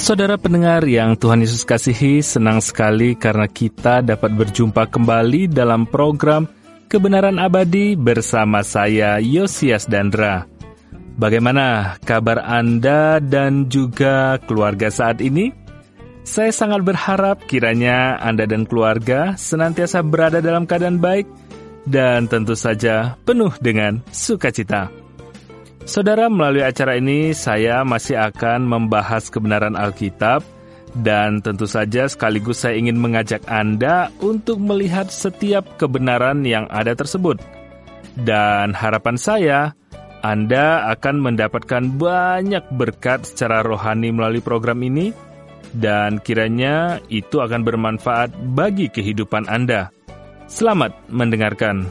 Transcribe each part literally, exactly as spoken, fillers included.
Saudara pendengar yang Tuhan Yesus kasihi, senang sekali karena kita dapat berjumpa kembali dalam program Kebenaran Abadi bersama saya, Yosias Dandra. Bagaimana kabar Anda dan juga keluarga saat ini? Saya sangat berharap kiranya Anda dan keluarga senantiasa berada dalam keadaan baik dan tentu saja penuh dengan sukacita. Saudara, melalui acara ini saya masih akan membahas kebenaran Alkitab dan tentu saja sekaligus saya ingin mengajak Anda untuk melihat setiap kebenaran yang ada tersebut. Dan harapan saya, Anda akan mendapatkan banyak berkat secara rohani melalui program ini dan kiranya itu akan bermanfaat bagi kehidupan Anda. Selamat mendengarkan.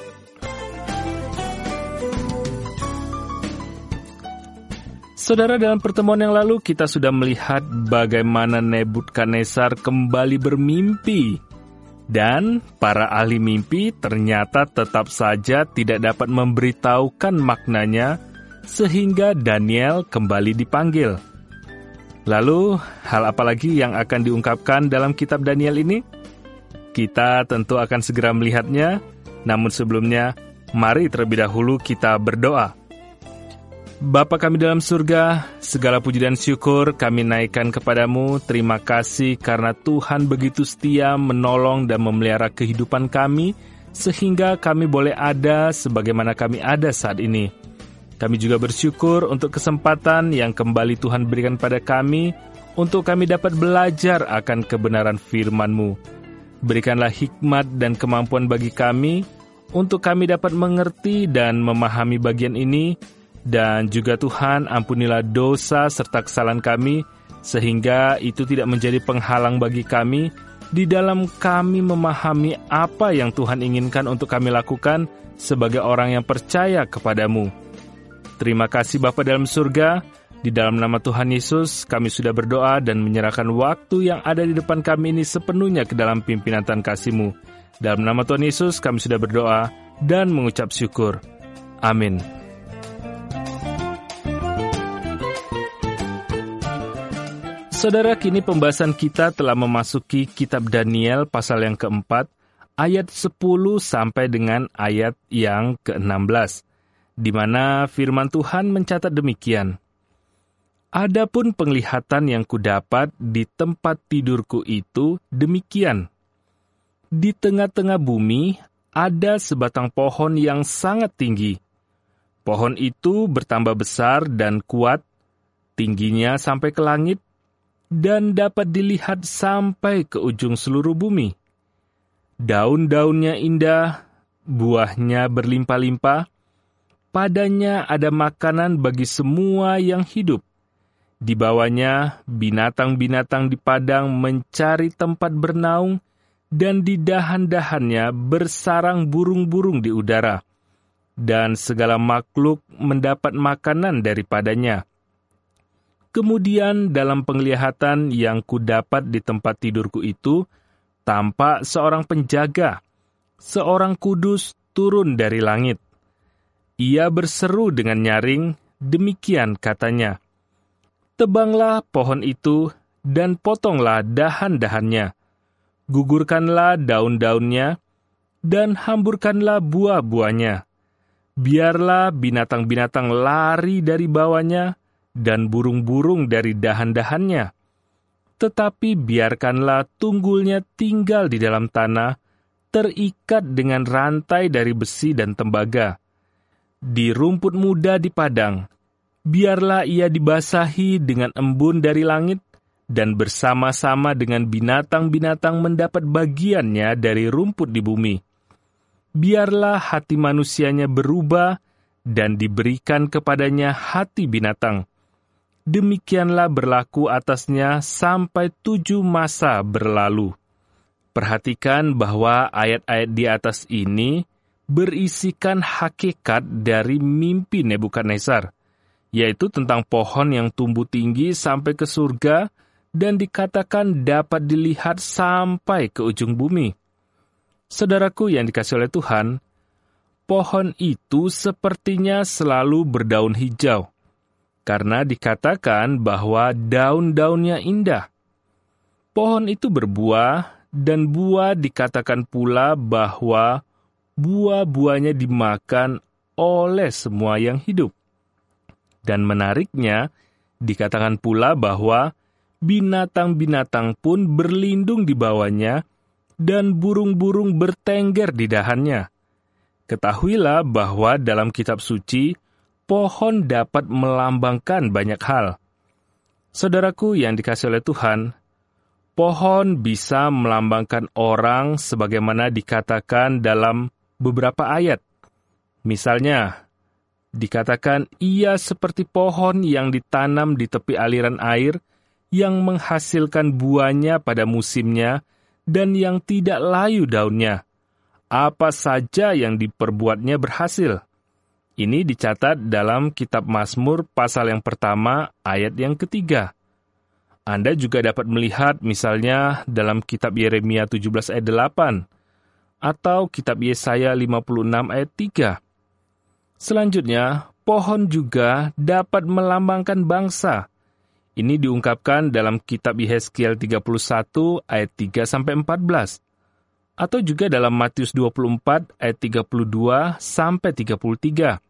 Saudara, dalam pertemuan yang lalu kita sudah melihat bagaimana Nebukadnezar kembali bermimpi. Dan para ahli mimpi ternyata tetap saja tidak dapat memberitahukan maknanya sehingga Daniel kembali dipanggil. Lalu, hal apa lagi yang akan diungkapkan dalam kitab Daniel ini? Kita tentu akan segera melihatnya, namun sebelumnya, mari terlebih dahulu kita berdoa. Bapa kami dalam surga, segala puji dan syukur kami naikkan kepadamu. Terima kasih karena Tuhan begitu setia menolong dan memelihara kehidupan kami, sehingga kami boleh ada sebagaimana kami ada saat ini. Kami juga bersyukur untuk kesempatan yang kembali Tuhan berikan pada kami, untuk kami dapat belajar akan kebenaran firman-Mu. Berikanlah hikmat dan kemampuan bagi kami, untuk kami dapat mengerti dan memahami bagian ini. Dan juga Tuhan, ampunilah dosa serta kesalahan kami, sehingga itu tidak menjadi penghalang bagi kami di dalam kami memahami apa yang Tuhan inginkan untuk kami lakukan sebagai orang yang percaya kepadamu. Terima kasih Bapa dalam surga, di dalam nama Tuhan Yesus kami sudah berdoa dan menyerahkan waktu yang ada di depan kami ini sepenuhnya ke dalam pimpinan Tuhan kasih-Mu. Dalam nama Tuhan Yesus kami sudah berdoa dan mengucap syukur. Amin. Saudara, kini pembahasan kita telah memasuki kitab Daniel pasal yang keempat, ayat sepuluh sampai dengan ayat yang keenam belas, di mana firman Tuhan mencatat demikian. Adapun penglihatan yang kudapat di tempat tidurku itu demikian. Di tengah-tengah bumi ada sebatang pohon yang sangat tinggi. Pohon itu bertambah besar dan kuat, tingginya sampai ke langit, dan dapat dilihat sampai ke ujung seluruh bumi. Daun-daunnya indah, buahnya berlimpah-limpah, padanya ada makanan bagi semua yang hidup. Di bawahnya, binatang-binatang di padang mencari tempat bernaung, dan di dahan-dahannya bersarang burung-burung di udara, dan segala makhluk mendapat makanan daripadanya. Kemudian dalam penglihatan yang kudapat di tempat tidurku itu, tampak seorang penjaga, seorang kudus turun dari langit. Ia berseru dengan nyaring, demikian katanya, "Tebanglah pohon itu dan potonglah dahan-dahannya, gugurkanlah daun-daunnya, dan hamburkanlah buah-buahnya. Biarlah binatang-binatang lari dari bawahnya, dan burung-burung dari dahan-dahannya. Tetapi biarkanlah tunggulnya tinggal di dalam tanah, terikat dengan rantai dari besi dan tembaga. Di rumput muda di padang, biarlah ia dibasahi dengan embun dari langit, dan bersama-sama dengan binatang-binatang mendapat bagiannya dari rumput di bumi. Biarlah hati manusianya berubah, dan diberikan kepadanya hati binatang. Demikianlah berlaku atasnya sampai tujuh masa berlalu." Perhatikan bahwa ayat-ayat di atas ini berisikan hakikat dari mimpi Nebukadnezar, yaitu tentang pohon yang tumbuh tinggi sampai ke surga dan dikatakan dapat dilihat sampai ke ujung bumi. Saudaraku yang dikasihi oleh Tuhan, pohon itu sepertinya selalu berdaun hijau. karena dikatakan bahwa daun-daunnya indah. Pohon itu berbuah, dan buah dikatakan pula bahwa buah-buahnya dimakan oleh semua yang hidup. Dan menariknya, dikatakan pula bahwa binatang-binatang pun berlindung di bawahnya, dan burung-burung bertengger di dahannya. Ketahuilah bahwa dalam kitab suci, pohon dapat melambangkan banyak hal. Saudaraku yang dikasihi oleh Tuhan, pohon bisa melambangkan orang sebagaimana dikatakan dalam beberapa ayat. Misalnya, dikatakan ia seperti pohon yang ditanam di tepi aliran air, yang menghasilkan buahnya pada musimnya, dan yang tidak layu daunnya. Apa saja yang diperbuatnya berhasil. Ini dicatat dalam kitab Mazmur pasal yang pertama, ayat yang ketiga. Anda juga dapat melihat misalnya dalam kitab Yeremia tujuh belas ayat delapan, atau kitab Yesaya lima puluh enam ayat tiga. Selanjutnya, pohon juga dapat melambangkan bangsa. Ini diungkapkan dalam kitab Yehezkiel tiga puluh satu ayat tiga sampai empat belas, atau juga dalam Matius dua puluh empat ayat tiga puluh dua sampai tiga puluh tiga.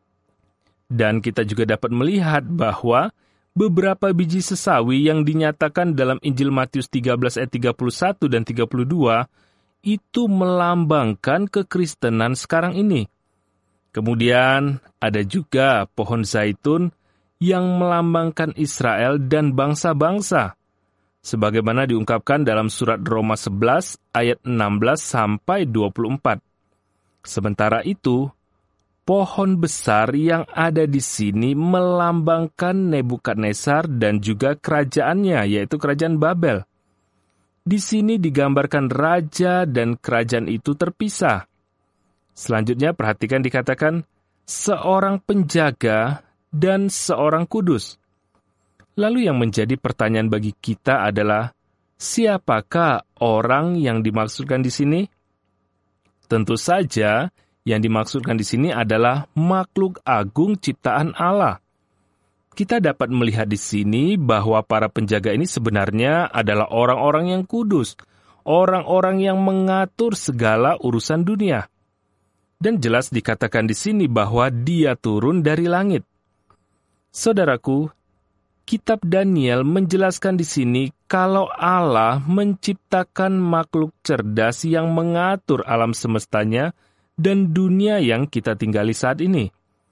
Dan kita juga dapat melihat bahwa beberapa biji sesawi yang dinyatakan dalam Injil Matius tiga belas ayat tiga puluh satu dan tiga puluh dua itu melambangkan kekristenan sekarang ini. Kemudian ada juga pohon zaitun yang melambangkan Israel dan bangsa-bangsa, sebagaimana diungkapkan dalam surat Roma sebelas ayat enam belas sampai dua puluh empat. Sementara itu, pohon besar yang ada di sini melambangkan Nebukadnezar dan juga kerajaannya, yaitu kerajaan Babel. Di sini digambarkan raja dan kerajaan itu terpisah. Selanjutnya perhatikan dikatakan, seorang penjaga dan seorang kudus. Lalu yang menjadi pertanyaan bagi kita adalah, siapakah orang yang dimaksudkan di sini? Tentu saja, yang dimaksudkan di sini adalah makhluk agung ciptaan Allah. Kita dapat melihat di sini bahwa para penjaga ini sebenarnya adalah orang-orang yang kudus, orang-orang yang mengatur segala urusan dunia. Dan jelas dikatakan di sini bahwa dia turun dari langit. Saudaraku, kitab Daniel menjelaskan di sini kalau Allah menciptakan makhluk cerdas yang mengatur alam semestanya dan dunia yang kita tinggali saat ini.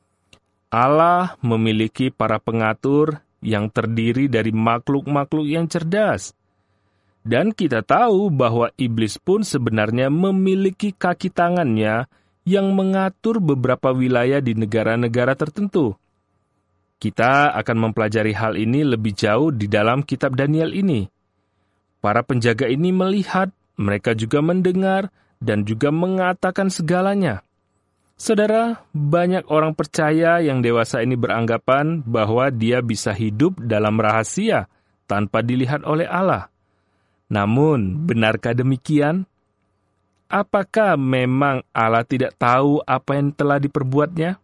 Allah memiliki para pengatur yang terdiri dari makhluk-makhluk yang cerdas. Dan kita tahu bahwa iblis pun sebenarnya memiliki kaki tangannya yang mengatur beberapa wilayah di negara-negara tertentu. Kita akan mempelajari hal ini lebih jauh di dalam kitab Daniel ini. Para penjaga ini melihat, mereka juga mendengar, dan juga mengatakan segalanya. Saudara, banyak orang percaya yang dewasa ini beranggapan bahwa dia bisa hidup dalam rahasia tanpa dilihat oleh Allah. Namun, benarkah demikian? Apakah memang Allah tidak tahu apa yang telah diperbuatnya?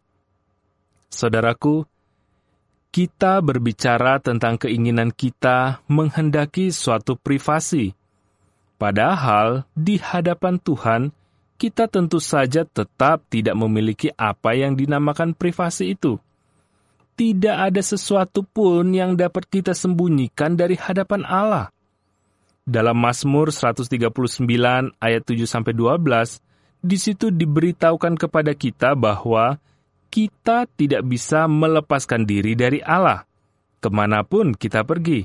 Saudaraku, kita berbicara tentang keinginan kita menghendaki suatu privasi. Padahal, di hadapan Tuhan, kita tentu saja tetap tidak memiliki apa yang dinamakan privasi itu. Tidak ada sesuatu pun yang dapat kita sembunyikan dari hadapan Allah. Dalam Mazmur seratus tiga puluh sembilan ayat tujuh sampai dua belas, di situ diberitahukan kepada kita bahwa kita tidak bisa melepaskan diri dari Allah, kemanapun kita pergi.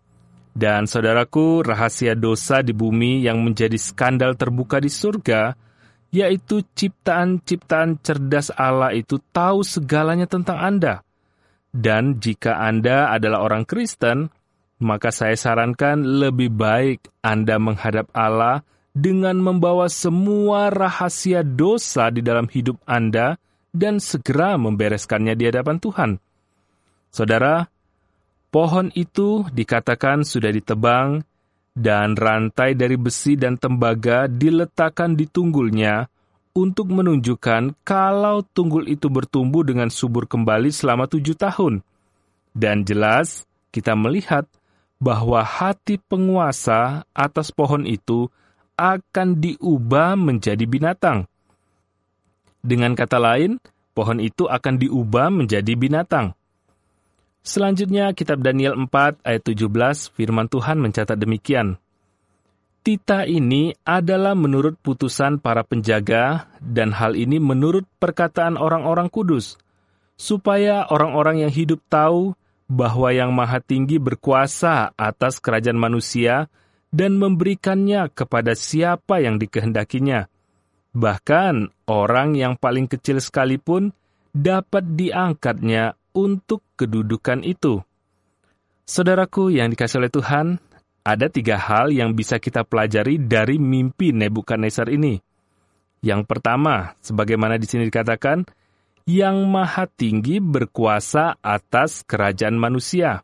Dan saudaraku, rahasia dosa di bumi yang menjadi skandal terbuka di surga, yaitu ciptaan-ciptaan cerdas Allah itu tahu segalanya tentang Anda. Dan jika Anda adalah orang Kristen, maka saya sarankan lebih baik Anda menghadap Allah dengan membawa semua rahasia dosa di dalam hidup Anda dan segera membereskannya di hadapan Tuhan. Saudara, pohon itu dikatakan sudah ditebang, dan rantai dari besi dan tembaga diletakkan di tunggulnya untuk menunjukkan kalau tunggul itu bertumbuh dengan subur kembali selama tujuh tahun. Dan jelas kita melihat bahwa hati penguasa atas pohon itu akan diubah menjadi binatang. Dengan kata lain, pohon itu akan diubah menjadi binatang. Selanjutnya, kitab Daniel empat ayat tujuh belas, firman Tuhan mencatat demikian. Titah ini adalah menurut putusan para penjaga, dan hal ini menurut perkataan orang-orang kudus, supaya orang-orang yang hidup tahu bahwa Yang Maha Tinggi berkuasa atas kerajaan manusia dan memberikannya kepada siapa yang dikehendakinya. Bahkan orang yang paling kecil sekalipun dapat diangkatnya untuk kedudukan itu. Saudaraku yang dikasihi oleh Tuhan, ada tiga hal yang bisa kita pelajari dari mimpi Nebukadnezar ini. Yang pertama, sebagaimana di sini dikatakan, Yang Maha Tinggi berkuasa atas kerajaan manusia.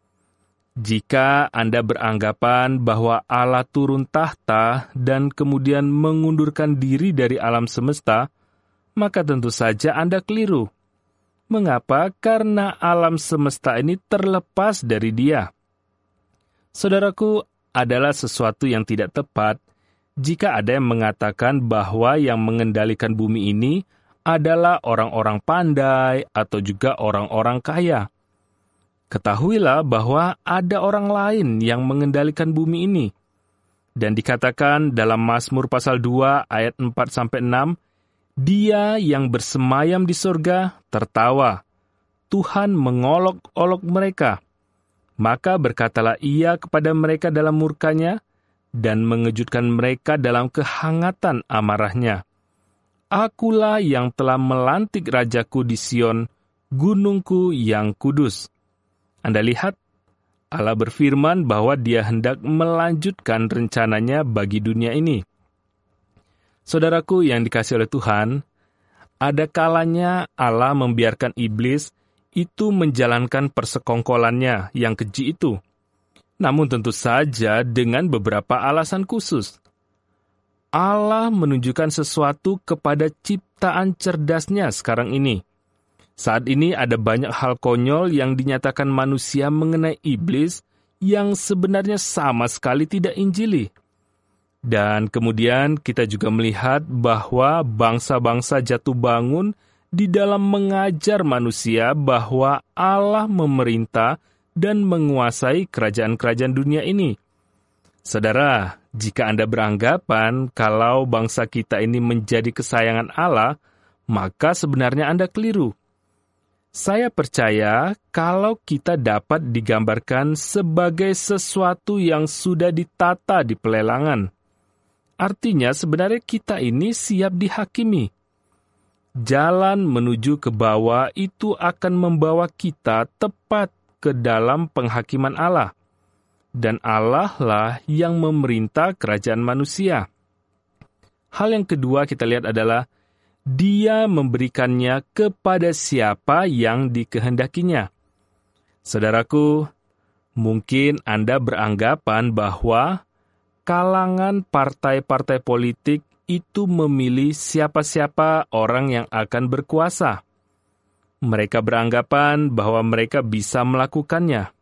Jika Anda beranggapan bahwa Allah turun tahta dan kemudian mengundurkan diri dari alam semesta, maka tentu saja Anda keliru. Mengapa? Karena alam semesta ini terlepas dari Dia. Saudaraku, adalah sesuatu yang tidak tepat jika ada yang mengatakan bahwa yang mengendalikan bumi ini adalah orang-orang pandai atau juga orang-orang kaya. Ketahuilah bahwa ada orang lain yang mengendalikan bumi ini. Dan dikatakan dalam Mazmur pasal dua ayat empat sampai enam, Dia yang bersemayam di sorga tertawa. Tuhan mengolok-olok mereka. Maka berkatalah Ia kepada mereka dalam murkanya dan mengejutkan mereka dalam kehangatan amarahnya. Akulah yang telah melantik rajaku di Sion, gunungku yang kudus. Anda lihat, Allah berfirman bahwa Dia hendak melanjutkan rencananya bagi dunia ini. Saudaraku yang dikasihi oleh Tuhan, ada kalanya Allah membiarkan iblis itu menjalankan persekongkolannya yang keji itu. Namun tentu saja dengan beberapa alasan khusus. Allah menunjukkan sesuatu kepada ciptaan cerdasnya sekarang ini. Saat ini ada banyak hal konyol yang dinyatakan manusia mengenai iblis yang sebenarnya sama sekali tidak injili. Dan kemudian kita juga melihat bahwa bangsa-bangsa jatuh bangun di dalam mengajar manusia bahwa Allah memerintah dan menguasai kerajaan-kerajaan dunia ini. Saudara, jika Anda beranggapan kalau bangsa kita ini menjadi kesayangan Allah, maka sebenarnya Anda keliru. Saya percaya kalau kita dapat digambarkan sebagai sesuatu yang sudah ditata di pelelangan. Artinya sebenarnya kita ini siap dihakimi. Jalan menuju ke bawah itu akan membawa kita tepat ke dalam penghakiman Allah. Dan Allah lah yang memerintah kerajaan manusia. Hal yang kedua kita lihat adalah Dia memberikannya kepada siapa yang dikehendakinya. Saudaraku, mungkin Anda beranggapan bahwa kalangan partai-partai politik itu memilih siapa-siapa orang yang akan berkuasa. Mereka beranggapan bahwa mereka bisa melakukannya.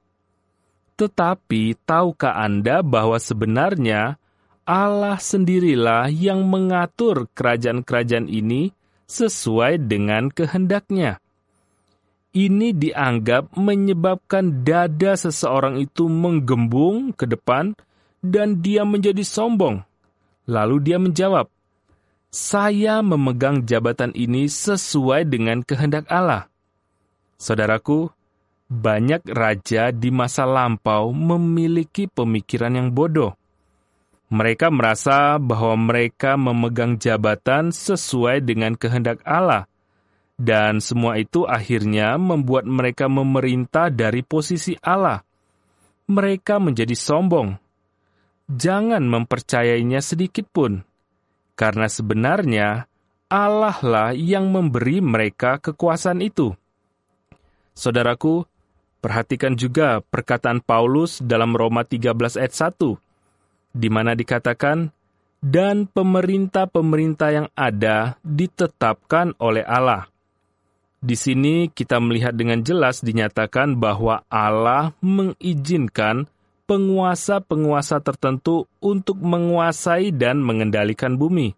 Tetapi, tahukah Anda bahwa sebenarnya Allah sendirilah yang mengatur kerajaan-kerajaan ini sesuai dengan kehendaknya? Ini dianggap menyebabkan dada seseorang itu menggembung ke depan dan dia menjadi sombong. Lalu dia menjawab, "Saya memegang jabatan ini sesuai dengan kehendak Allah." Saudaraku, banyak raja di masa lampau memiliki pemikiran yang bodoh. Mereka merasa bahwa mereka memegang jabatan sesuai dengan kehendak Allah, dan semua itu akhirnya membuat mereka memerintah dari posisi Allah. Mereka menjadi sombong. Jangan mempercayainya sedikit pun, karena sebenarnya Allah lah yang memberi mereka kekuasaan itu. Saudaraku, perhatikan juga perkataan Paulus dalam Roma tiga belas ayat satu, di mana dikatakan, dan pemerintah-pemerintah yang ada ditetapkan oleh Allah. Di sini kita melihat dengan jelas dinyatakan bahwa Allah mengizinkan penguasa-penguasa tertentu untuk menguasai dan mengendalikan bumi.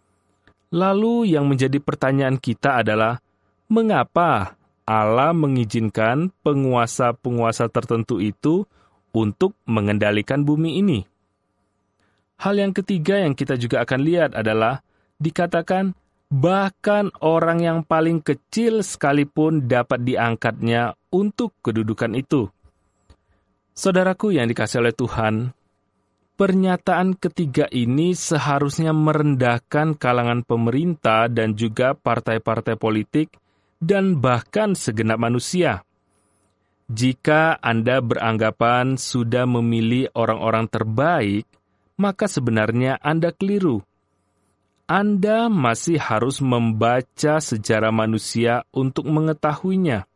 Lalu yang menjadi pertanyaan kita adalah, mengapa Allah mengizinkan penguasa-penguasa tertentu itu untuk mengendalikan bumi ini? Hal yang ketiga yang kita juga akan lihat adalah, dikatakan, bahkan orang yang paling kecil sekalipun dapat diangkatnya untuk kedudukan itu. Saudaraku yang dikasihi oleh Tuhan, pernyataan ketiga ini seharusnya merendahkan kalangan pemerintah dan juga partai-partai politik dan bahkan segenap manusia. Jika Anda beranggapan sudah memilih orang-orang terbaik, maka sebenarnya Anda keliru. Anda masih harus membaca sejarah manusia untuk mengetahuinya.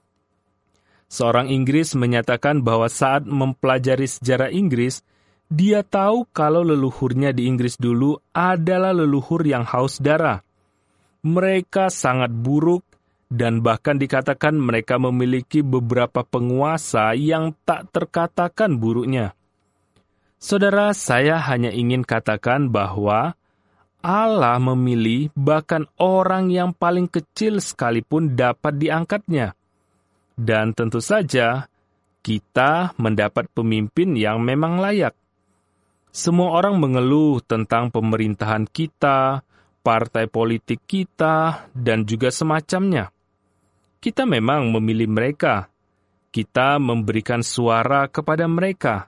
Seorang Inggris menyatakan bahwa saat mempelajari sejarah Inggris, dia tahu kalau leluhurnya di Inggris dulu adalah leluhur yang haus darah. Mereka sangat buruk dan bahkan dikatakan mereka memiliki beberapa penguasa yang tak terkatakan buruknya. Saudara, saya hanya ingin katakan bahwa Allah memilih bahkan orang yang paling kecil sekalipun dapat diangkatnya. Dan tentu saja, kita mendapat pemimpin yang memang layak. Semua orang mengeluh tentang pemerintahan kita, partai politik kita, dan juga semacamnya. Kita memang memilih mereka. Kita memberikan suara kepada mereka.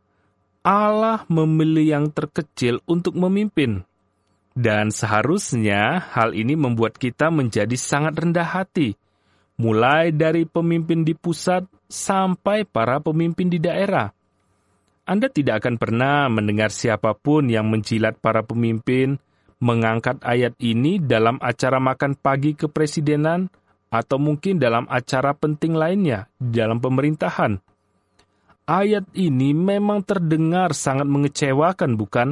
Allah memilih yang terkecil untuk memimpin. Dan seharusnya hal ini membuat kita menjadi sangat rendah hati, mulai dari pemimpin di pusat sampai para pemimpin di daerah. Anda tidak akan pernah mendengar siapapun yang menjilat para pemimpin mengangkat ayat ini dalam acara makan pagi kepresidenan atau mungkin dalam acara penting lainnya di dalam pemerintahan. Ayat ini memang terdengar sangat mengecewakan, bukan?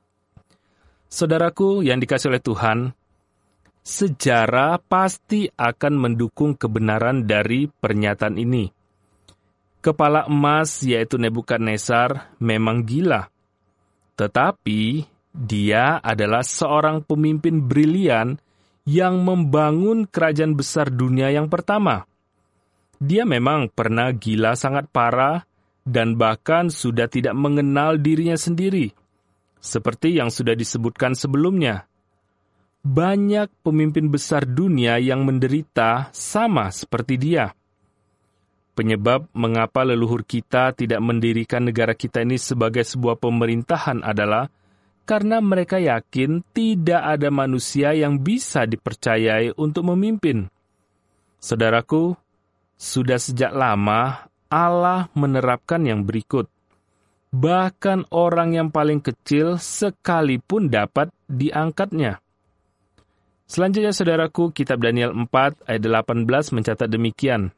Saudaraku yang dikasihi oleh Tuhan, sejarah pasti akan mendukung kebenaran dari pernyataan ini. Kepala emas yaitu Nebukadnezar memang gila, tetapi dia adalah seorang pemimpin brilian yang membangun kerajaan besar dunia yang pertama. Dia memang pernah gila sangat parah dan bahkan sudah tidak mengenal dirinya sendiri. Seperti yang sudah disebutkan sebelumnya, banyak pemimpin besar dunia yang menderita sama seperti dia. Penyebab mengapa leluhur kita tidak mendirikan negara kita ini sebagai sebuah pemerintahan adalah karena mereka yakin tidak ada manusia yang bisa dipercayai untuk memimpin. Saudaraku, sudah sejak lama Allah menerapkan yang berikut. Bahkan orang yang paling kecil sekalipun dapat diangkatnya. Selanjutnya, saudaraku, kitab Daniel empat ayat delapan belas mencatat demikian.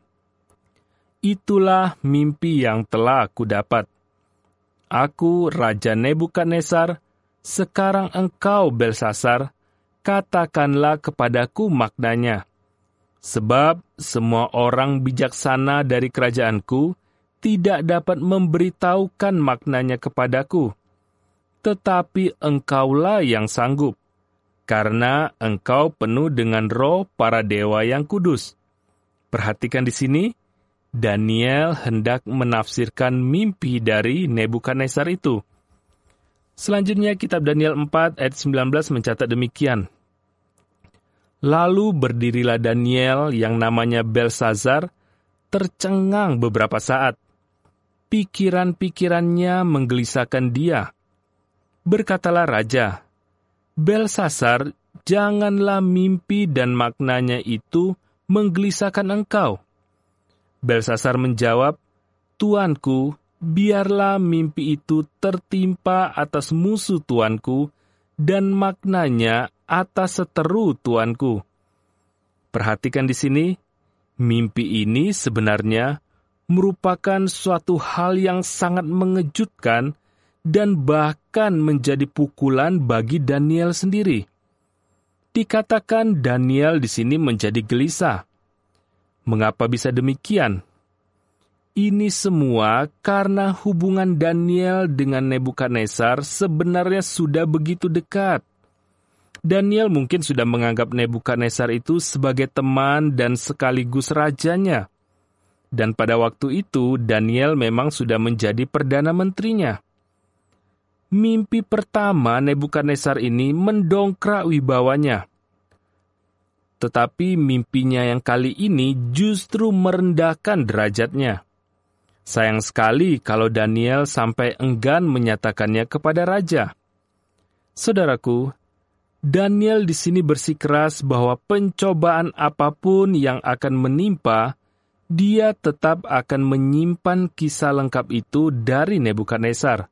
Itulah mimpi yang telah aku dapat. Aku, Raja Nebukadnezar, sekarang engkau, Belsasar, katakanlah kepadaku maknanya. Sebab semua orang bijaksana dari kerajaanku tidak dapat memberitahukan maknanya kepadaku. Tetapi engkaulah yang sanggup, karena engkau penuh dengan roh para dewa yang kudus. Perhatikan di sini, Daniel hendak menafsirkan mimpi dari Nebukadnezar itu. Selanjutnya, kitab Daniel empat ayat sembilan belas mencatat demikian. Lalu berdirilah Daniel yang namanya Belsazar, tercengang beberapa saat. Pikiran-pikirannya menggelisahkan dia. Berkatalah raja, Belsasar, janganlah mimpi dan maknanya itu menggelisahkan engkau. Belsasar menjawab, Tuanku, biarlah mimpi itu tertimpa atas musuh tuanku dan maknanya atas seteru tuanku. Perhatikan di sini, mimpi ini sebenarnya merupakan suatu hal yang sangat mengejutkan dan bahkan menjadi pukulan bagi Daniel sendiri. Dikatakan Daniel di sini menjadi gelisah. Mengapa bisa demikian? Ini semua karena hubungan Daniel dengan Nebukadnezar sebenarnya sudah begitu dekat. Daniel mungkin sudah menganggap Nebukadnezar itu sebagai teman dan sekaligus rajanya. Dan pada waktu itu, Daniel memang sudah menjadi perdana menterinya. Mimpi pertama Nebukadnezar ini mendongkrak wibawanya. Tetapi mimpinya yang kali ini justru merendahkan derajatnya. Sayang sekali kalau Daniel sampai enggan menyatakannya kepada raja. Saudaraku, Daniel di sini bersikeras bahwa pencobaan apapun yang akan menimpa, dia tetap akan menyimpan kisah lengkap itu dari Nebukadnezar.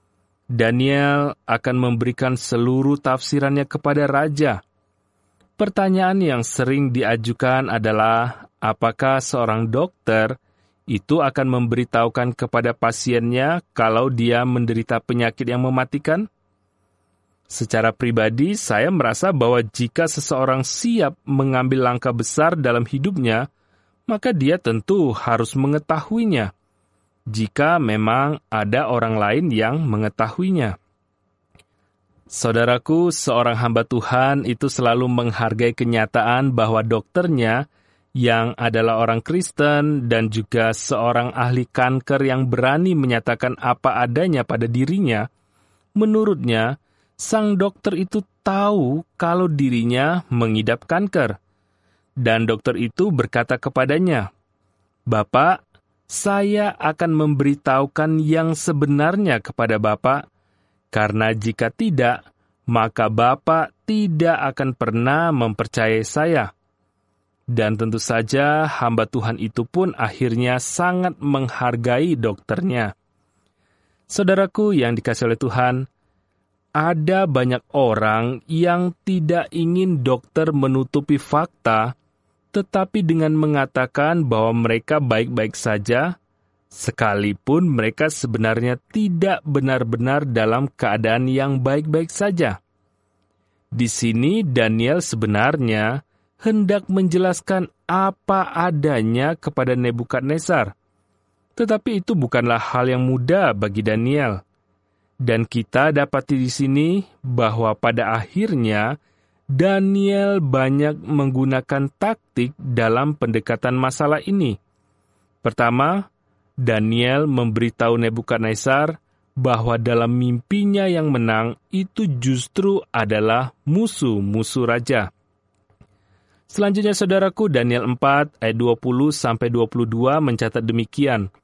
Daniel akan memberikan seluruh tafsirannya kepada raja. Pertanyaan yang sering diajukan adalah, apakah seorang dokter itu akan memberitahukan kepada pasiennya kalau dia menderita penyakit yang mematikan? Secara pribadi, saya merasa bahwa jika seseorang siap mengambil langkah besar dalam hidupnya, maka dia tentu harus mengetahuinya, jika memang ada orang lain yang mengetahuinya. Saudaraku, seorang hamba Tuhan itu selalu menghargai kenyataan bahwa dokternya, yang adalah orang Kristen dan juga seorang ahli kanker yang berani menyatakan apa adanya pada dirinya, menurutnya, sang dokter itu tahu kalau dirinya mengidap kanker. Dan dokter itu berkata kepadanya, "Bapak, saya akan memberitahukan yang sebenarnya kepada Bapak, karena jika tidak, maka Bapak tidak akan pernah mempercayai saya." Dan tentu saja hamba Tuhan itu pun akhirnya sangat menghargai dokternya. Saudaraku yang dikasihi oleh Tuhan, ada banyak orang yang tidak ingin dokter menutupi fakta, tetapi dengan mengatakan bahwa mereka baik-baik saja, sekalipun mereka sebenarnya tidak benar-benar dalam keadaan yang baik-baik saja. Di sini Daniel sebenarnya hendak menjelaskan apa adanya kepada Nebukadnezar. Tetapi itu bukanlah hal yang mudah bagi Daniel. Dan kita dapati di sini bahwa pada akhirnya Daniel banyak menggunakan taktik dalam pendekatan masalah ini. Pertama, Daniel memberitahu Nebukadnezar bahwa dalam mimpinya yang menang itu justru adalah musuh-musuh raja. Selanjutnya saudaraku, Daniel empat ayat dua puluh sampai dua puluh dua mencatat demikian.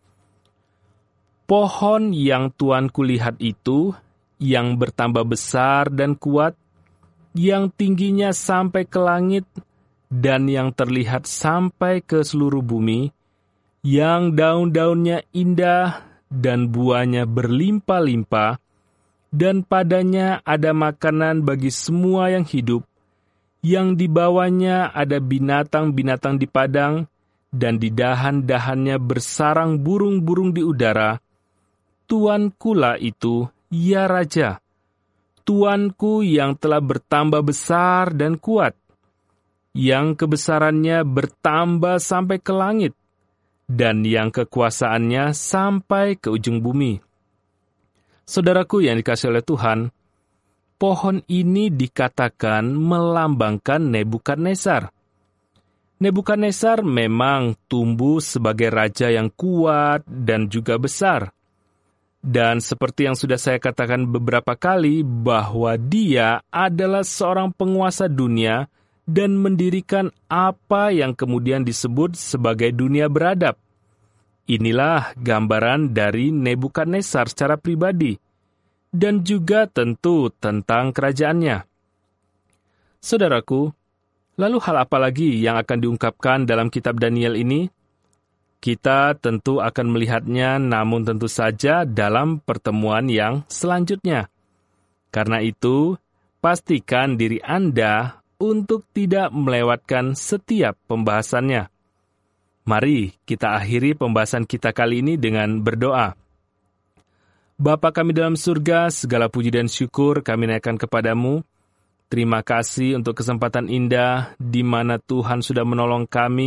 Pohon yang tuanku lihat itu, yang bertambah besar dan kuat, yang tingginya sampai ke langit, dan yang terlihat sampai ke seluruh bumi, yang daun-daunnya indah dan buahnya berlimpah-limpah, dan padanya ada makanan bagi semua yang hidup, yang di bawahnya ada binatang-binatang di padang, dan di dahan-dahannya bersarang burung-burung di udara. Tuankulah itu, ya Raja, Tuanku yang telah bertambah besar dan kuat, yang kebesarannya bertambah sampai ke langit, dan yang kekuasaannya sampai ke ujung bumi. Saudaraku yang dikasihi oleh Tuhan, pohon ini dikatakan melambangkan Nebukadnezar. Nebukadnezar memang tumbuh sebagai raja yang kuat dan juga besar. Dan seperti yang sudah saya katakan beberapa kali, bahwa dia adalah seorang penguasa dunia dan mendirikan apa yang kemudian disebut sebagai dunia beradab. Inilah gambaran dari Nebukadnezar secara pribadi, dan juga tentu tentang kerajaannya. Saudaraku, lalu hal apa lagi yang akan diungkapkan dalam kitab Daniel ini? Kita tentu akan melihatnya, namun tentu saja dalam pertemuan yang selanjutnya. Karena itu, pastikan diri Anda untuk tidak melewatkan setiap pembahasannya. Mari kita akhiri pembahasan kita kali ini dengan berdoa. Bapa kami dalam surga, segala puji dan syukur kami naikkan kepadamu. Terima kasih untuk kesempatan indah di mana Tuhan sudah menolong kami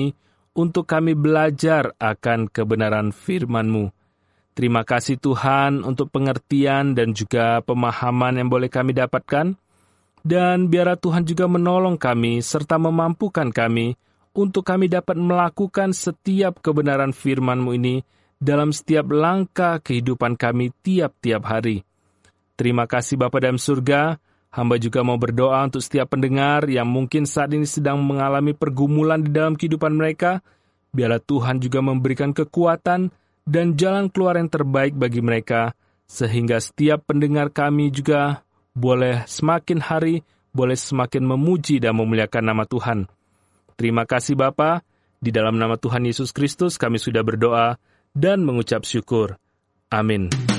untuk kami belajar akan kebenaran firman-Mu. Terima kasih Tuhan untuk pengertian dan juga pemahaman yang boleh kami dapatkan. Dan biarlah Tuhan juga menolong kami serta memampukan kami untuk kami dapat melakukan setiap kebenaran firman-Mu ini dalam setiap langkah kehidupan kami tiap-tiap hari. Terima kasih Bapa dalam surga, hamba juga mau berdoa untuk setiap pendengar yang mungkin saat ini sedang mengalami pergumulan di dalam kehidupan mereka. Biarlah Tuhan juga memberikan kekuatan dan jalan keluar yang terbaik bagi mereka, sehingga setiap pendengar kami juga boleh semakin hari, boleh semakin memuji dan memuliakan nama Tuhan. Terima kasih Bapa, di dalam nama Tuhan Yesus Kristus kami sudah berdoa dan mengucap syukur. Amin.